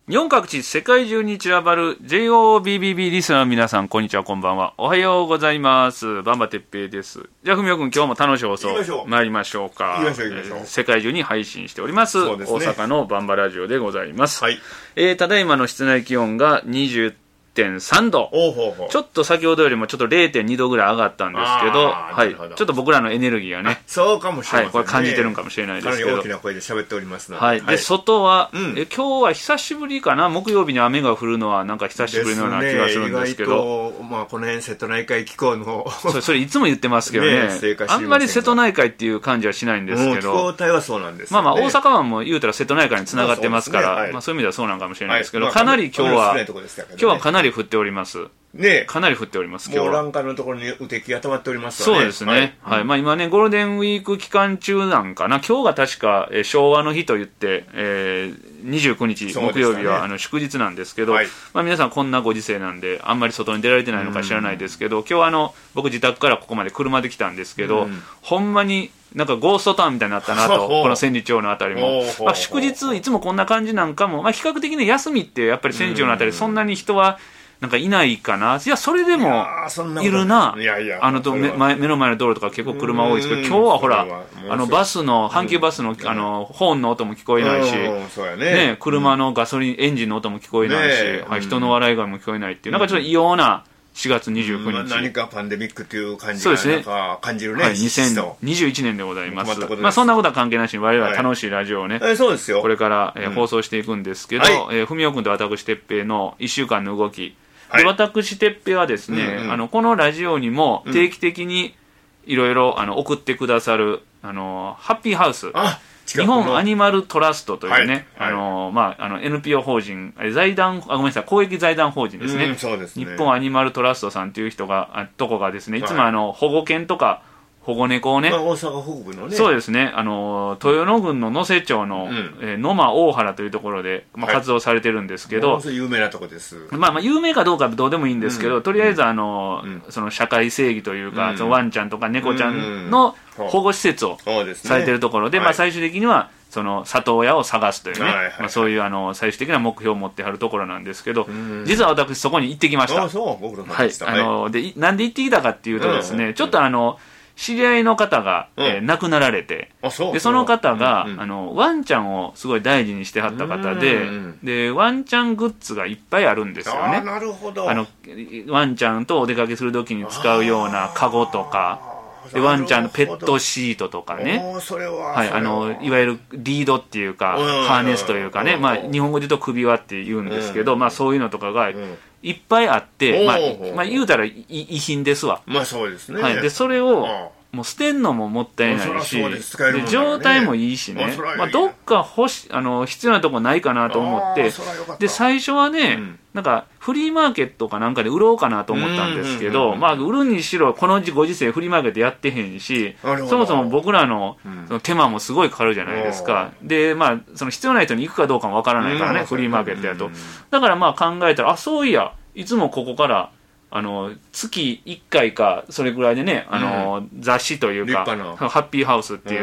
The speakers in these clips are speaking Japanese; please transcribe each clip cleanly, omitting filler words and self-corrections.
日本各地世界中に散らばる JOBBB リスナーの皆さん、こんにちは、こんばんは。おはようございます。バンバてっぺいです。じゃあ、ふみおくん、今日も楽しい放送参りましょうか。世界中に配信しております、大阪のバンバラジオでございます。はい、ただいまの室内気温が20.3度。ちょっと先ほどよりもちょっと 0.2 度ぐらい上がったんですけど、はい、ちょっと僕らのエネルギーがね、 そうかもしれない、 これ感じてるんかもしれないですけど、 かなり大きな声で喋っておりますので、 はい、で外は、今日は久しぶりかな、木曜日に雨が降るのはなんか久しぶりのような気がするんですけど、 意外と、まあ、この辺瀬戸内海気候のそれいつも言ってますけどね、あんまり瀬戸内海っていう感じはしないんですけど、 気候帯はそうなんですよね。 まあ大阪湾も言うたら瀬戸内海につながってますから、まあそういう意味ではそうなんかもしれないですけど、かなり今日はかなり降っております。ね、かなり降っております。 今日はもう欄干のところに雨滴が溜まっておりますよね。そうですね。はい。まあ今ね、ゴールデンウィーク期間中なんかな。今日が確か、昭和の日と言って、29日木曜日は祝日なんですけど、まあ皆さんこんなご時世なんで、あんまり外に出られてないのか知らないですけど、今日僕自宅からここまで車で来たんですけど、ほんまになんかゴーストタウンみたいになったなと、この千里町のあたりも。まあ祝日いつもこんな感じなんかも、まあ比較的ね、休みってやっぱり千里町のあたりそんなに人は、なんかいないかな。いや、それでもいるな。目の前の道路とか結構車多いですけど、今日はほら、バスの、阪急バスの、ホーンの音も聞こえないし、ね、車のガソリン、エンジンの音も聞こえないし、人の笑い声も聞こえないっていう、なんかちょっと異様な4月29日。 何かパンデミックという感じがなんか感じるね。 はい、2021年でございます。まあそんなことは関係なしに我々は楽しいラジオをね、これから放送していくんですけど、ふみおくんと私てっぺいの1週間の動き、で私てっぺいはですね、このラジオにも定期的にいろいろ送ってくださるハッピーハウス、日本アニマルトラストというね、NPO 法人財団、ごめんなさい、公益財団法人ですね、日本アニマルトラストさんというとこがですね、いつも保護犬とか保護猫をね、 大阪北部のね、 そうですね、豊野郡の能勢町の野間大原というところで活動されてるんのけど、 有名なとこです。 まあ有名かどうかどうでもいいんですけど、とりあえずその社会正義というか、そのワンちゃんとか猫ちゃんの保護施設をされてるところで、まあ最終的にはその里親を探すというね、そういう最終的な目標を持ってはるところなんですけど、実は私そこに行ってきました。でなんで行ってきたかっていうとですね、ちょっと知り合いの方が亡くなられて、でその方がワンちゃんをすごい大事にしてはった方で、ワンちゃんグッズがいっぱいあるんですよね。 なるほど。 ワンちゃんとお出かけするときに使うようなカゴとか、でワンちゃんのペットシートとかね、いわゆるリードっていうかハーネスというかね、まあ日本語で言うと首輪って言うんですけど、まあそういうのとかがいっぱいあって、まあ言うたら遺品ですわ。 まあそうですね。 でそれをもう捨てんのももったいないし、で状態もいいしね、まあどっか必要なとこないかなと思って、で最初はね、なんかフリーマーケットかなんかで売ろうかなと思ったんですけど、まあ売るにしろこのご時世フリーマーケットやってへんし、そもそも僕らの手間もすごいかかるじゃないですか。でまあその必要な人に行くかどうかもわからないからね、フリーマーケットやと。だからまあ考えたら、そういやいつもここから月1回かそれぐらいでね、雑誌というかハッピーハウスっていう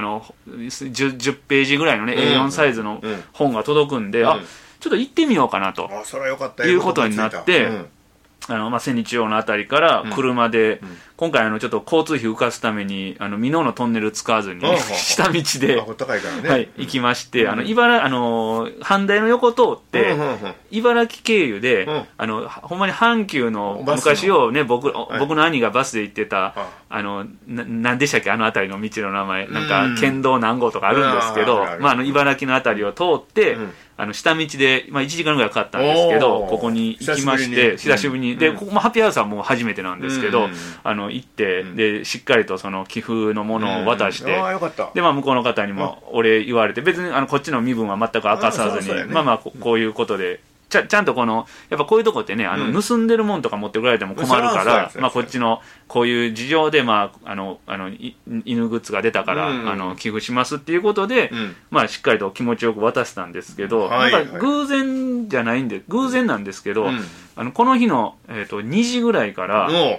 、10ページぐらいのね A4 サイズの本が届くんで、ちょっと行ってみようかなということになって、千里町のあたりから車で、今回ちょっと交通費浮かすために箕面のトンネル使わずに下道で行きまして、阪大の横通って茨城経由で、ほんまに阪急の昔をね、僕の兄がバスで行ってた何でしたっけ、あたりの道の名前、なんか県道何号とかあるんですけど、茨城のあたりを通って下道で1時間ぐらいかかったんですけど、ここに行きまして、久しぶりにで、ここもハッピーハウスはもう初めてなんですけど、行って、でしっかりとその寄付のものを渡して、で向こうの方にもお礼言われて、別にこっちの身分は全く明かさずに、こういうことでちゃんとやっぱこういうとこってね、盗んでるもんとか持ってこられても困るから、こっちのこういう事情で犬グッズが出たから寄付しますっていうことで、しっかりと気持ちよく渡したんですけど、なんか偶然なんですけど、この日の2時ぐらいから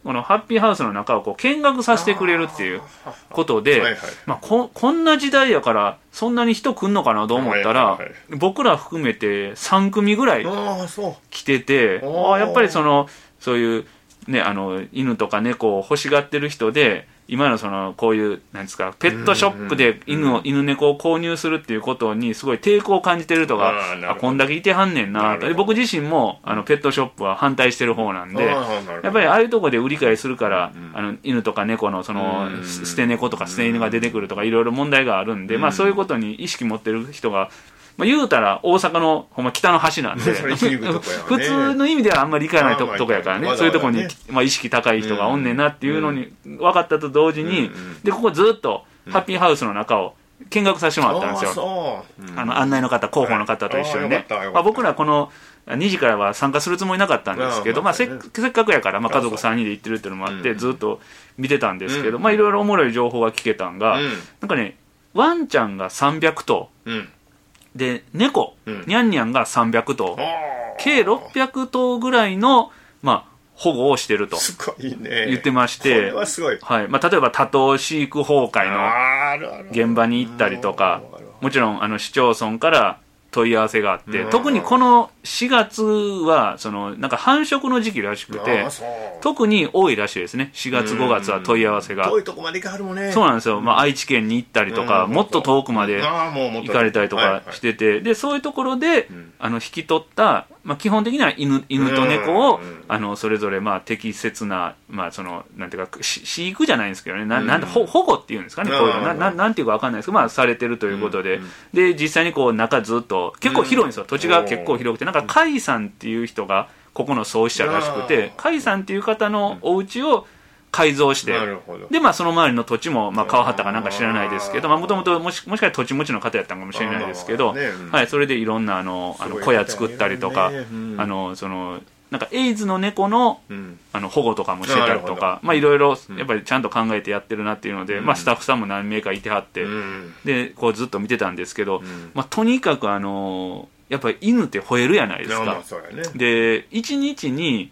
このハッピーハウスの中をこう見学させてくれるっていうことで、まあ、こんな時代やからそんなに人来んのかなと思ったら、僕ら含めて3組ぐらい来てて、やっぱりそういうね、犬とか猫を欲しがってる人で、今のこういうなんですか、ペットショップで犬猫を購入するっていうことにすごい抵抗を感じてる人がこんだけいてはんねんなと。僕自身もペットショップは反対してる方なんで、やっぱりああいうとこで売り買いするから、犬とか猫の捨て猫とか捨て犬が出てくるとかいろいろ問題があるんで、まあそういうことに意識持ってる人が、まあ、言うたら大阪のほんま北の端なんで普通の意味ではあんまり行かないとこやからね、そういうとこに、まあ、意識高い人がおんねんなっていうのに分かったと同時に、でここずっとハッピーハウスの中を見学させてもらったんですよ。案内の方、広報の方と一緒にね。まあ、僕らこの2時からは参加するつもりなかったんですけど、まあ、せっかくやから、まあ、家族3人で行ってるっていうのもあってずっと見てたんですけど、まあいろいろおもろい情報が聞けたんが、なんかね、ワンちゃんが300頭、で猫、ニャンニャンが300頭、計600頭ぐらいの、まあ、保護をしてると言ってまして、 これはすごい、 はい、まあ、例えば多頭飼育崩壊の現場に行ったりとか、もちろん市町村から問い合わせがあって、特にこの4月はなんか繁殖の時期らしくて、特に多いらしいですね。4月5月は問い合わせが。 遠いとこまで行かはるもんね。 そうなんですよ。まあ、愛知県に行ったりとか、もっと遠くまで行かれたりとかしてて、でそういうところで引き取った、まあ、基本的には犬と猫をそれぞれまあ適切な、まあ、なんていうか飼育じゃないんですけどね、なんで保護っていうんですかね、こういうのなんていうか分かんないですけど、まあ、されてるということで、で実際にこう中ずっと結構広いんですよ。土地が結構広くて、なんか甲斐さんっていう人がここの創始者らしくて、甲斐さんっていう方のお家を改造して、でまあその周りの土地もまあ川畑かなんか知らないですけど、もともともしかしたら土地持ちの方やったのかもしれないですけど、はい、それでいろんな小屋作ったりとか、なんかエイズの猫の保護とかもしてたりとか、まあいろいろやっぱりちゃんと考えてやってるなっていうので、まあスタッフさんも何名かいてはって、でこうずっと見てたんですけど、まあとにかくやっぱり犬って吠えるやないですか。で1日に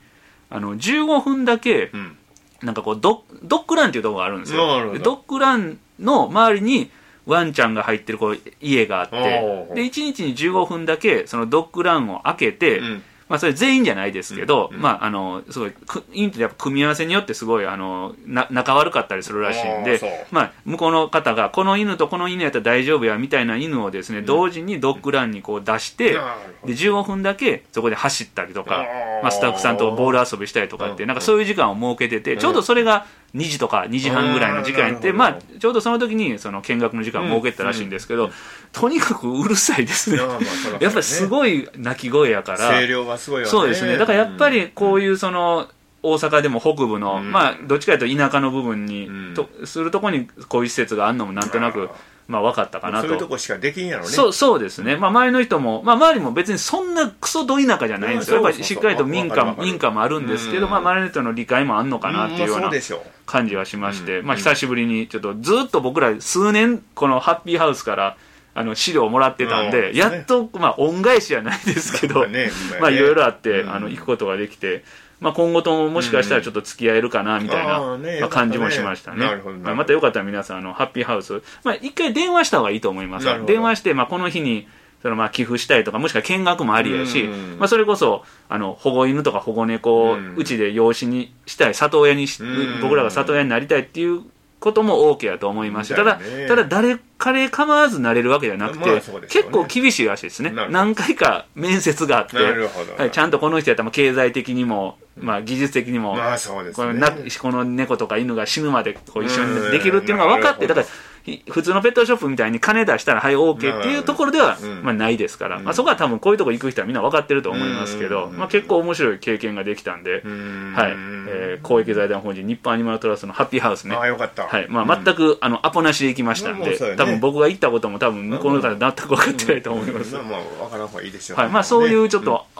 15分だけ、なんかこうドッグランっていうところがあるんですよ。でドッグランの周りにワンちゃんが入ってるこう家があって、で1日に15分だけそのドッグランを開けて、まあそれ全員じゃないですけど、まあすごい犬ってやっぱ組み合わせによってすごい仲悪かったりするらしいんで、まあ向こうの方がこの犬とこの犬やったら大丈夫やみたいな犬をですね、同時にドッグランにこう出して、で15分だけそこで走ったりとか、まあスタッフさんとボール遊びしたりとかって、なんかそういう時間を設けてて、ちょうどそれが2時とか2時半ぐらいの時間で、まあちょうどその時にその見学の時間を設けたらしいんですけど、とにかくうるさいですね。やっぱりすごい鳴き声やから。 声量がすごいよね。 そうですね。だからやっぱりこういう大阪でも北部の、まあどっちかというと田舎の部分にするとこにこういう施設があるのもなんとなくまあ分かったかなと。 そういうとこしかできんやろね。 そうですね。まあ周りの人も、まあ周りも別にそんなクソど田舎じゃないんですよ。やっぱりしっかりと民家もあるんですけど、まあ周りの人の理解もあんのかなっていうような感じはしまして、まあ久しぶりにちょっとずっと僕ら数年このハッピーハウスから資料をもらってたんで、やっとまあ恩返しじゃないですけど、まあいろいろあって行くことができて、まあ今後とももしかしたらちょっと付き合えるかなみたいな感じもしましたね。またよかったら皆さんハッピーハウス、まあ一回電話した方がいいと思います。電話してまあこの日にまあ寄付したいとか、もしくは見学もありやし、まあそれこそ保護犬とか保護猫をうちで養子にしたい、里親に僕らが里親になりたいっていうことも OK やと思いまして、ただ誰彼構わずなれるわけじゃなくて、結構厳しいらしいですね。何回か面接があって、ちゃんとこの人やったら経済的にも、まあ、技術的にも、この猫とか犬が死ぬまでこう一緒にできるっていうのが分かって、だから普通のペットショップみたいに金出したらはい OK っていうところではまあないですから、まあそこは多分こういうとこ行く人はみんな分かってると思いますけど、まあ結構面白い経験ができたんで、はい、公益財団法人日本アニマルトラストのハッピーハウスね、 よかった、 はい、まあ全くアポなしで行きましたんで、多分僕が行ったことも多分向こうの方全く分かってないと思います。 まあ分からん方がいいですよ。 はい、まあそういうちょっと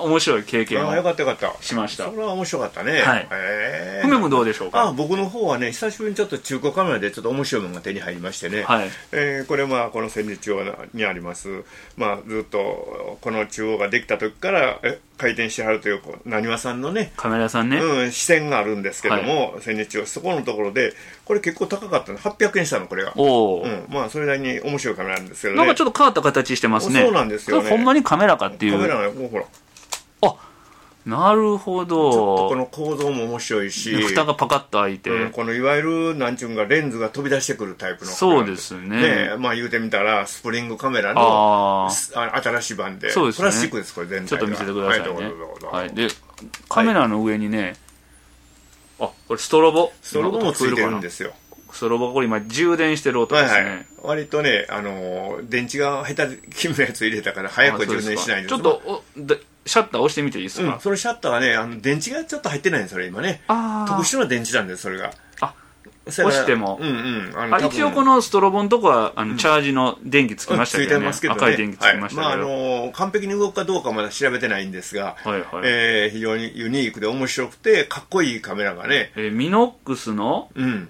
面白い経験をよかったよかったしました。 それは面白かったね。 はい。梅もどうでしょうか。 僕の方はね、久しぶりにちょっと中古カメラでちょっと面白いものが手に入りましてね、はい、これこの千里中央にあります、ずっとこの中央ができた時から開店してはるというなにわさんのね、 カメラさんね、 支店があるんですけども、千里中央、そこのところでこれ結構高かったの、800円したのこれが。それなりに面白いカメラなんですけどね。 なんかちょっと変わった形してますね。 そうなんですよね。 ほんまにカメラかっていう。 カメラがほら、 なるほど。 ちょっとこの構造も面白いし、 蓋がパカッと開いて、 このいわゆるなんちゅうんかレンズが飛び出してくるタイプのそうですね。 言うてみたらスプリングカメラの新しい版で、プラスチックです。これ全体ちょっと見せてくださいね。はい、でカメラの上にね、これストロボもついてるんですよ。 ストロボ、これ今充電してる音ですね。 割とね、電池が下手金のやつ入れたから早く充電しないんです。 ちょっとシャッター押してみていいですか。 そのシャッターはね、電池がちょっと入ってないんですよね、今ね。特殊な電池なんです、それが。 押しても。一応このストロボのとこはチャージの電気つきましたけどね。赤い電気つきましたけど。 完璧に動くかどうかまだ調べてないんですが、非常にユニークで面白くてかっこいいカメラがね。 ミノックスの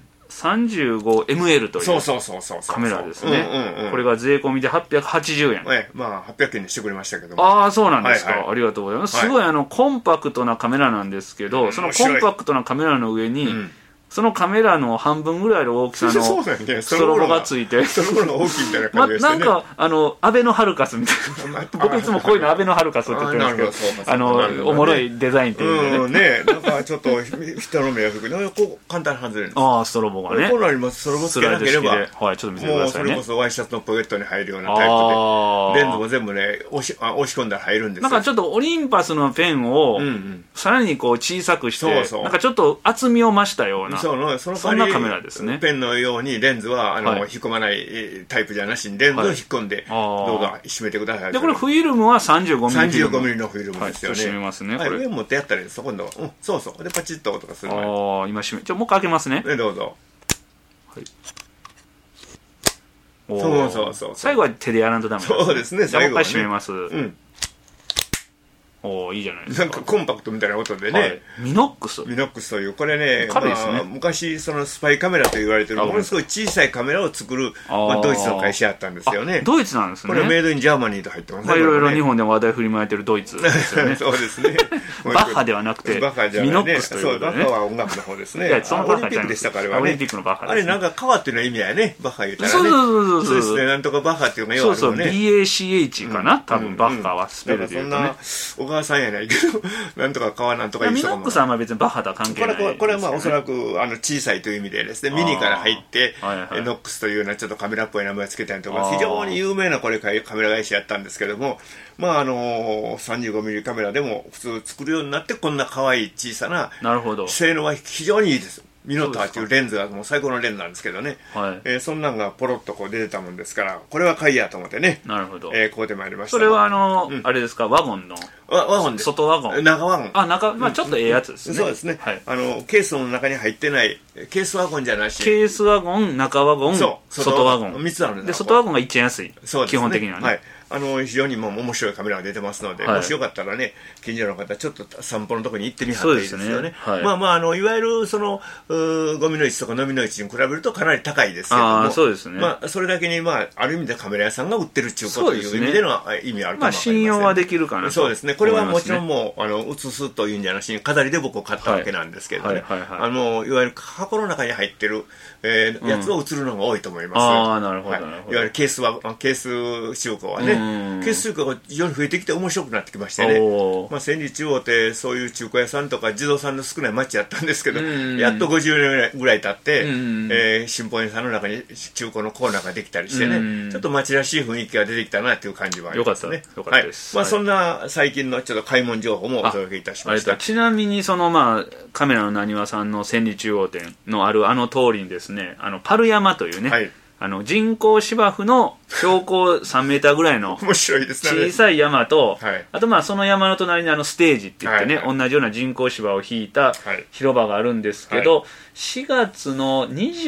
35ML というカメラですね。これが税込みで880円。 800円にしてくれましたけども。 そうなんですか。ありがとうございます。すごいコンパクトなカメラなんですけど、そのコンパクトなカメラの上に、そのカメラの半分ぐらいの大きさのストロボがついて、 そのものが大きいみたいな感じですね。 なんかアベノハルカスみたいな。僕いつもこういうのアベノハルカスって言ってるんですけど、おもろいデザインっていうね。なんかちょっと人の目が吹くのこう簡単に外れるんです。 ストロボがね。 こうなります。ストロボつけなければ、 ちょっと見せてくださいね。 もうそれこそワイシャツのポケットに入るようなタイプで、レンズも全部ね押し込んだら入るんですよ。 なんかちょっとオリンパスのペンをさらにこう小さくして、なんかちょっと厚みを増したような。そんなカメラですね。 ペンのようにレンズは引っ込まないタイプじゃなしにレンズを引っ込んで動画締めてください。 でこれフィルムは 35mm のフィルムですよね。 締めますね。 上持ってやったらそこのそうでパチッと音がする。 今締め。もう一回開けますね。 どうぞ。そう。 最後は手でやらんとダメ。 そうですね。最後はもう一回締めます。いいじゃないですか。 なんかコンパクトみたいな音でね。 ミノックスというこれね、昔そのスパイカメラと言われてるものすごい小さいカメラを作るドイツの会社やったんですよね。 ドイツなんですね。 これメイドインジャーマニーと入ってますね。 いろいろ日本でも話題振りまいてるドイツですよね。 そうですね。 バッハではなくてミノックスということでね。 バッハは音楽の方ですね。 オリンピックでしたからね。 オリンピックのバッハ。 あれなんか川っていうの意味やね。バッハ言ったらね。そうですね。なんとかバッハっていうのがよくあるよね。 BACH かな。多分バッハはスペルで言うとね。 小川さんやないけど。なんとか川なんとかいう人も。 ミノックスは別にバッハとは関係ないですよね。 これはおそらく小さいという意味でですね、ミニから入ってノックスというようなちょっとカメラっぽい名前をつけたりとか、非常に有名なカメラ会社やったんですけども、35mm カメラでも普通作るようになってこんな可愛い小さな性能は非常にいいです。ミノターというレンズがもう最高のレンズなんですけどね、そんなんがポロッとこう出てたもんですから、これは買いやと思ってね、 なるほど、 こうでまいりました。 それはあれですか、ワゴンのワゴンです。 外ワゴン、 中ワゴン、 ちょっとええやつですね。 そうですね、ケースの中に入ってないケースワゴンじゃなし、 ケースワゴン、中ワゴン、外ワゴン、 3つあるんです。 で外ワゴンが一番安い、基本的にはね。 非常に面白いカメラが出てますので、もしよかったらね、近所の方ちょっと散歩のところに行ってみはったらいいですよね。いわゆるそのゴミの位置とか飲みの位置に比べるとかなり高いですけども、 そうですね。 それだけにある意味でカメラ屋さんが売ってる中古という意味での意味あるかもわかりません。 信用はできるかなと。 そうですね。これはもちろんもう写すというんじゃなしに飾りで僕を買ったわけなんですけどね、いわゆる箱の中に入ってるやつを写るのが多いと思います。 なるほど。いわゆるケース中古はね、ケース中古が非常に増えてきて面白くなってきましてね、千里中央ってそういう中古屋さんとか自動さんの少ない町やったんですけど、やっと50年ぐらい経って、新本屋さんの中に中古のコーナーができたりしてね、ちょっと町らしい雰囲気が出てきたなという感じはありますね。 よかったです。 そんな最近のちょっと買い物情報もお届けいたしました。 ちなみにそのカメラのなにわさんの千里中央店のある通りにですね、パル山というね、人工芝生の標高3メーターぐらいの小さい山と、あとその山の隣にステージって言ってね、同じような人工芝を引いた広場があるんですけど、4月の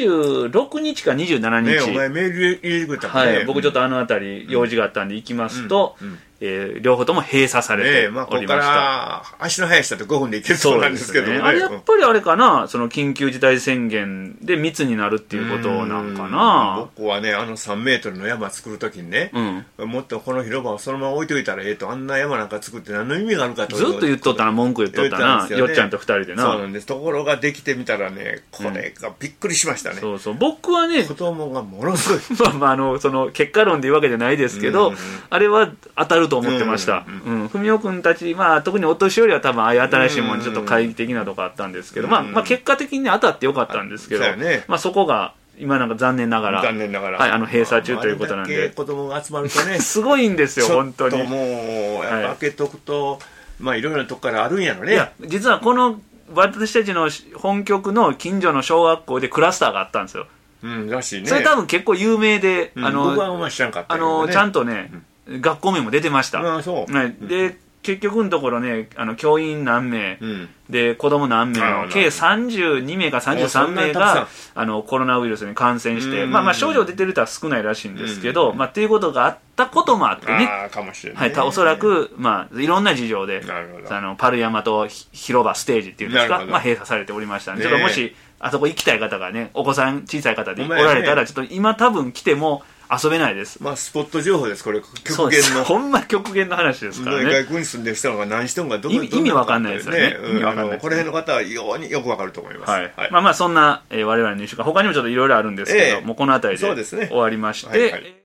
26日か27日、 お前メール入れてくれたもんね。 僕ちょっと辺り用事があったんで行きますと、 両方とも閉鎖されておりました。 ここから足の速い人だと5分で行けるそうなんですけどね。 あれやっぱりあれかな、その緊急事態宣言で密になるっていうことなんかな。 僕はね、3メートルの山作るときにね、もっとこの広場をそのまま置いといたらと、あんな山なんか作って何の意味があるかと。 ずっと言っとったな、文句言っとったな、よっちゃんと2人でな。 そうなんです。ところができてみたらね、これがびっくりしましたね。 そうそう。僕はね、 子供がものすごい。 その結果論で言うわけじゃないですけど、あれは当たると思ってました。文雄君たち、特にお年寄りは多分ああいう新しいものにちょっと懐疑的なとこあったんですけど、結果的に当たってよかったんですけど、そこが今なんか残念ながら、はい、閉鎖中ということなんで、 子供が集まるとね、 すごいんですよ、本当に。 ちょっともう、やっぱ開けとくと、いろいろなとこからあるんやろね。いや、 実はこの私たちの本局の近所の小学校でクラスターがあったんですよ。 らしいね。 それ多分結構有名で、 僕は知らんかったけどね。 ちゃんとね、学校名も出てました。で、結局のところね、教員何名、で、子供何名の、計32名か33名が、コロナウイルスに感染して、症状出てる人は少ないらしいんですけど、っていうことがあったこともあってね。 かもしれない。 はい、おそらく、いろんな事情で、パル山と広場ステージっていうんですか、閉鎖されておりましたので、ちょっともし、あそこ行きたい方がね、お子さん小さい方でおられたら、ちょっと今多分来ても、遊べないです。 スポット情報です、これ。極限の。 ほんま極限の話ですからね。 外国に住んでる人が何してるのか、 意味わかんないですよね。 この辺の方はよくわかると思います。 はい。そんな、我々の1週間、他にもちょっといろいろあるんですけど、もうこの辺りで終わりまして、